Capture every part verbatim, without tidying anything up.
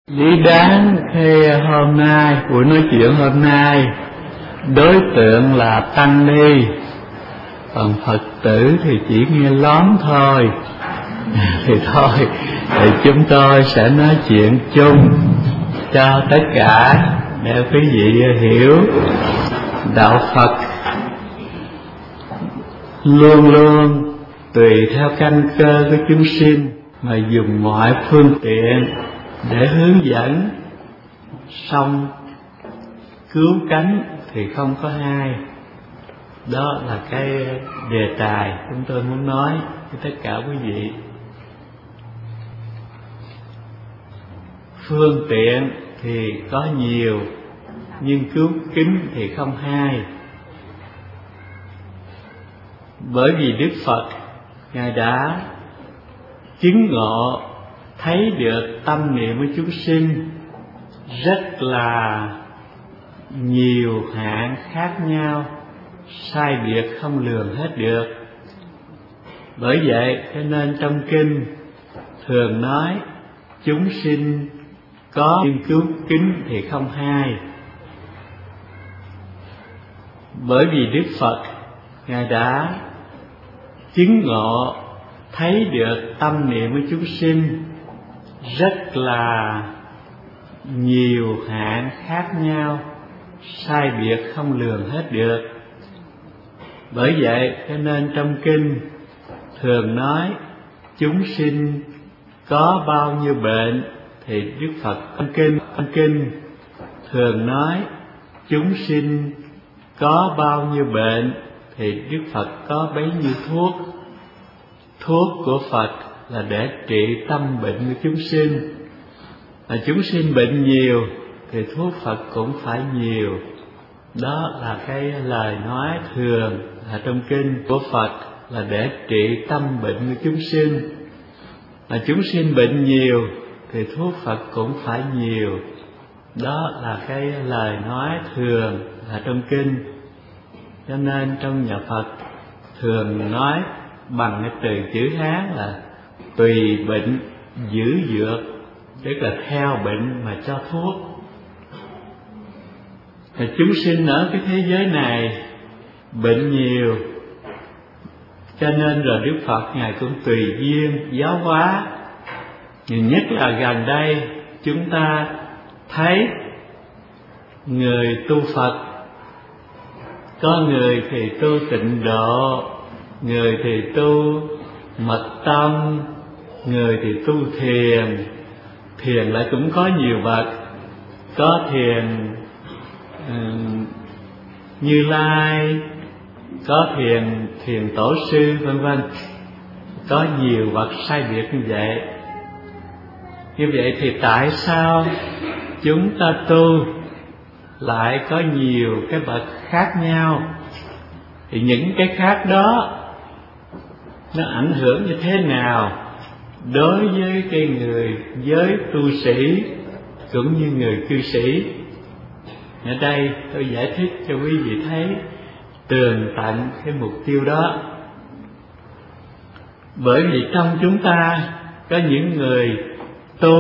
Lý đáng khi hôm nay, buổi nói chuyện hôm nay, đối tượng là tăng ni, còn Phật tử thì chỉ nghe lóm thôi. Thì thôi, thì chúng tôi sẽ nói chuyện chung cho tất cả để quý vị hiểu đạo Phật luôn luôn tùy theo căn cơ của chúng sinh mà dùng mọi phương tiện để hướng dẫn, xong cứu cánh thì không có hai. Đó là cái đề tài chúng tôi muốn nói với tất cả quý vị. Phương tiện thì có nhiều, nhưng cứu kính thì không hai. Bởi vì Đức Phật Ngài đã chứng ngộ thấy được tâm niệm của chúng sinh rất là nhiều hạng khác nhau, sai biệt không lường hết được. Bởi vậy cho nên trong kinh thường nói chúng sinh có nhưng cứu kính thì không hai. Bởi vì Đức Phật Ngài đã chứng ngộ thấy được tâm niệm của chúng sinh rất là nhiều hạng khác nhau, sai biệt không lường hết được. Bởi vậy cho nên trong kinh thường nói chúng sinh có bao nhiêu bệnh thì Đức Phật trong kinh trong kinh thường nói chúng sinh có bao nhiêu bệnh thì Đức Phật có bấy nhiêu thuốc. Thuốc của Phật là để trị tâm bệnh của chúng sinh. Mà chúng sinh bệnh nhiều thì thuốc Phật cũng phải nhiều. Đó là cái lời nói thường là trong kinh của Phật là để trị tâm bệnh của chúng sinh. Mà chúng sinh bệnh nhiều thì thuốc Phật cũng phải nhiều. Đó là cái lời nói thường là trong kinh. Cho nên trong nhà Phật thường nói bằng cái từ chữ Hán là tùy bệnh giữ dược, tức là theo bệnh mà cho thuốc. Thì chúng sinh ở cái thế giới này bệnh nhiều, cho nên rồi Đức Phật Ngài cũng tùy duyên giáo hóa. Nhiều nhất là gần đây chúng ta thấy người tu Phật, có người thì tu tịnh độ, người thì tu mật tâm, người thì tu thiền. Thiền lại cũng có nhiều bậc, có thiền uh, Như Lai, có thiền thiền tổ sư vân vân. Có nhiều bậc sai biệt như vậy. Như vậy thì tại sao chúng ta tu lại có nhiều cái bậc khác nhau? Thì những cái khác đó nó ảnh hưởng như thế nào đối với cái người giới tu sĩ cũng như người cư sĩ? Ở đây tôi giải thích cho quý vị thấy tường tận cái mục tiêu đó. Bởi vì trong chúng ta có những người tu,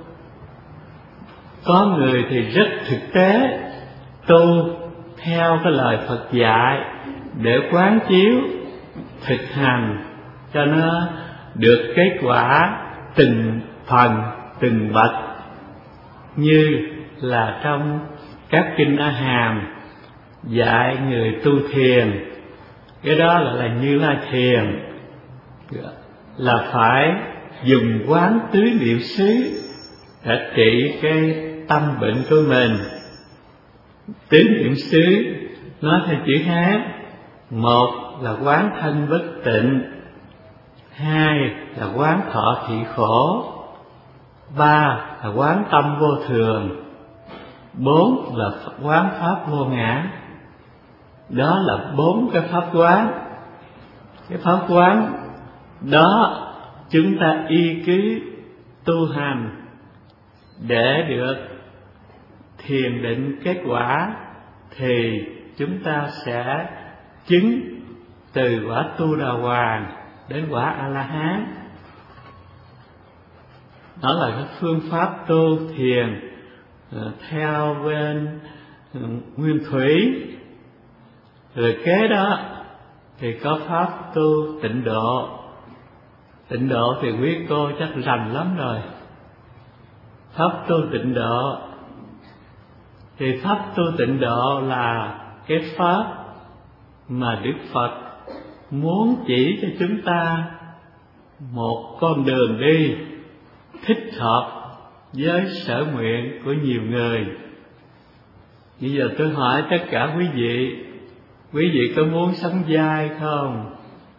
có người thì rất thực tế, tu theo cái lời Phật dạy để quán chiếu thực hành cho nó được kết quả từng phần từng bậc, như là trong các kinh A Hàm dạy người tu thiền. Cái đó là, là Như Lai thiền, là phải dùng quán tứ niệm xứ để trị cái tâm bệnh của mình. Tứ niệm xứ nói theo chữ Hán: một là quán thân bất tịnh, hai là quán thọ thị khổ, ba là quán tâm vô thường, bốn là quán pháp vô ngã. Đó là bốn cái pháp quán. Cái pháp quán đó chúng ta y cứ tu hành để được thiền định kết quả, thì chúng ta sẽ chứng từ quả Tu Đà Hoàng đến quả A La Hán. Đó là cái phương pháp tu thiền theo bên nguyên thủy. Rồi kế đó thì có pháp tu tịnh độ. Tịnh độ thì quý cô chắc rành lắm rồi. Pháp tu tịnh độ thì pháp tu tịnh độ là cái pháp mà Đức Phật muốn chỉ cho chúng ta một con đường đi thích hợp với sở nguyện của nhiều người. Bây giờ tôi hỏi tất cả quý vị, quý vị có muốn sống dai không?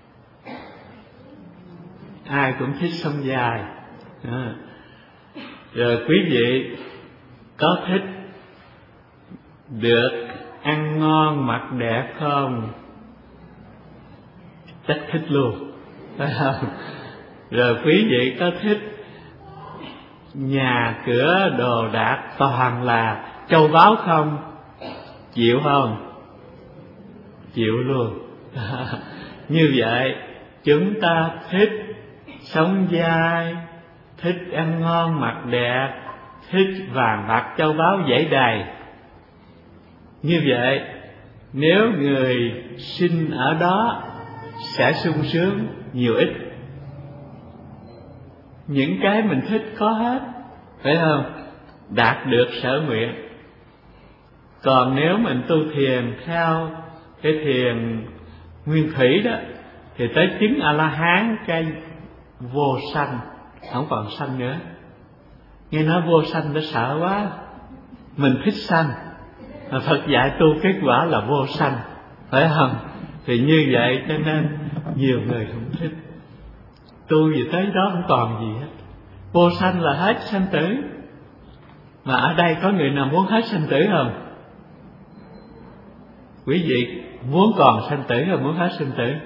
Ai cũng thích sống dai. À. Rồi quý vị có thích được ăn ngon mặc đẹp không? Chắc thích luôn, phải không? Rồi quý vị có thích nhà cửa đồ đạc toàn là châu báu không? Chịu không? Chịu luôn. Như vậy chúng ta thích sống dai, thích ăn ngon mặc đẹp, thích vàng bạc châu báu dãy đầy. Như vậy nếu người sinh ở đó sẽ sung sướng nhiều ít. Những cái mình thích có hết, phải không? Đạt được sở nguyện. Còn nếu mình tu thiền theo cái thiền nguyên thủy đó thì tới chứng A-la-hán cái vô sanh, không còn sanh nữa. Nghe nói vô sanh nó sợ quá. Mình thích sanh, mà Phật dạy tu kết quả là vô sanh, phải không? Thì như vậy cho nên nhiều người không thích. Tu gì tới đó không còn gì hết. Vô sanh là hết sanh tử. Mà ở đây có người nào muốn hết sanh tử không? Quý vị muốn còn sanh tử hay muốn hết sanh tử?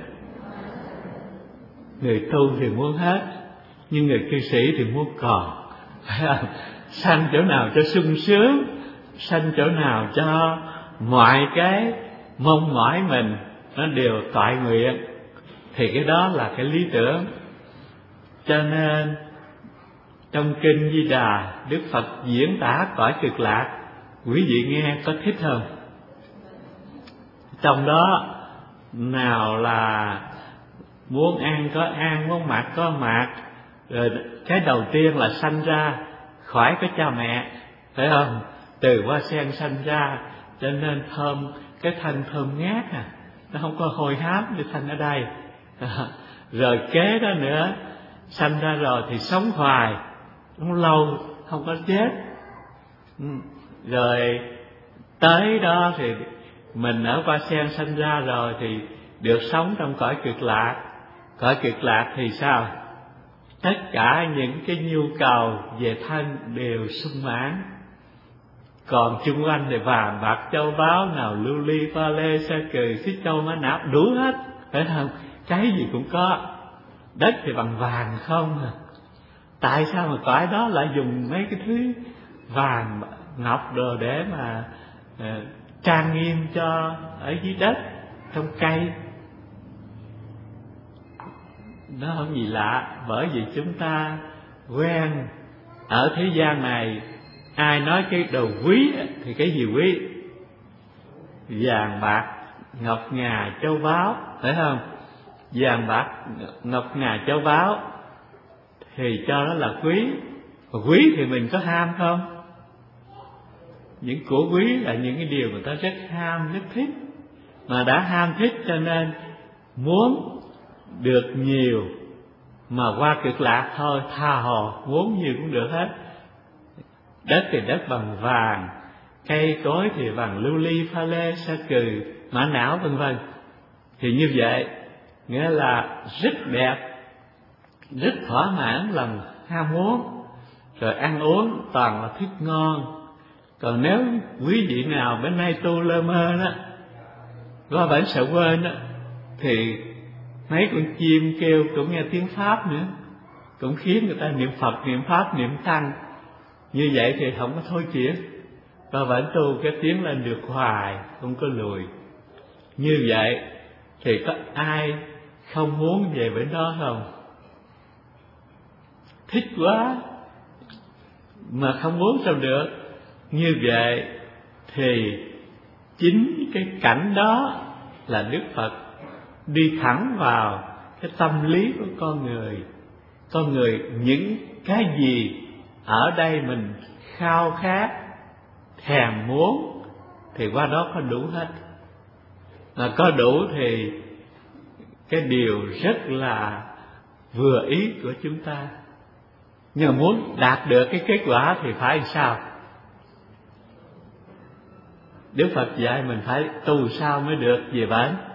Người tu thì muốn hết, nhưng người cư sĩ thì muốn còn. Sanh chỗ nào cho sung sướng, sanh chỗ nào cho mọi cái mong mỏi mình nó đều toại nguyện, thì cái đó là cái lý tưởng. Cho nên trong kinh Di Đà, Đức Phật diễn tả cõi cực lạc, quý vị nghe có thích không? Trong đó nào là muốn ăn có ăn, muốn mặc có mặc. Rồi cái đầu tiên là sanh ra khỏi có cha mẹ, phải không? Từ hoa sen sanh ra, cho nên thơm, cái thanh thơm ngát à, nó không có hôi hám như thanh ở đây. Rồi kế đó nữa, sanh ra rồi thì sống hoài, không lâu, không có chết. Rồi tới đó thì mình ở hoa sen sanh ra rồi thì được sống trong cõi cực lạc. Cõi cực lạc thì sao? Tất cả những cái nhu cầu về thân đều sung mãn. Còn chung quanh thì vàng bạc châu báu, nào lưu ly pha lê sa cừ xích châu mã não đủ hết, phải không? Cái gì cũng có. Đất thì bằng vàng không à. Tại sao mà cõi đó lại dùng mấy cái thứ vàng ngọc đồ để mà uh, trang nghiêm cho ở dưới đất, trong cây? Nó không gì lạ, bởi vì chúng ta quen ở thế gian này, ai nói cái đồ quý thì cái gì quý? Vàng bạc ngọc ngà châu báu, phải không? Vàng bạc ngọc ngà châu báu thì cho đó là quý. Mà quý thì mình có ham không? Những của quý là những cái điều người ta rất ham, rất thích. Mà đã ham thích cho nên muốn được nhiều, mà qua cực lạc thôi, tha hồ, muốn nhiều cũng được hết. Đất thì đất bằng vàng, cây cối thì bằng lưu ly pha lê sa cừ mã não vân vân. Thì như vậy nghĩa là rất đẹp, rất thỏa mãn lòng ham muốn. Rồi ăn uống toàn là thức ngon. Còn nếu quý vị nào bên nay tu lơ mơ đó, qua bển sợ quên đó, thì mấy con chim kêu cũng nghe tiếng Pháp nữa, cũng khiến người ta niệm Phật, niệm Pháp, niệm Tăng. Như vậy thì không có thôi chuyển. Và vẫn tu cái tiếng lên được hoài, không có lùi. Như vậy thì có ai không muốn về bên đó không? Thích quá, mà không muốn sao được. Như vậy thì chính cái cảnh đó là Đức Phật đi thẳng vào cái tâm lý của con người. Con người những cái gì ở đây mình khao khát, thèm muốn thì qua đó có đủ hết. Mà có đủ thì cái điều rất là vừa ý của chúng ta. Nhưng mà muốn đạt được cái kết quả thì phải làm sao? Đức Phật dạy mình phải tu sao mới được gì vậy?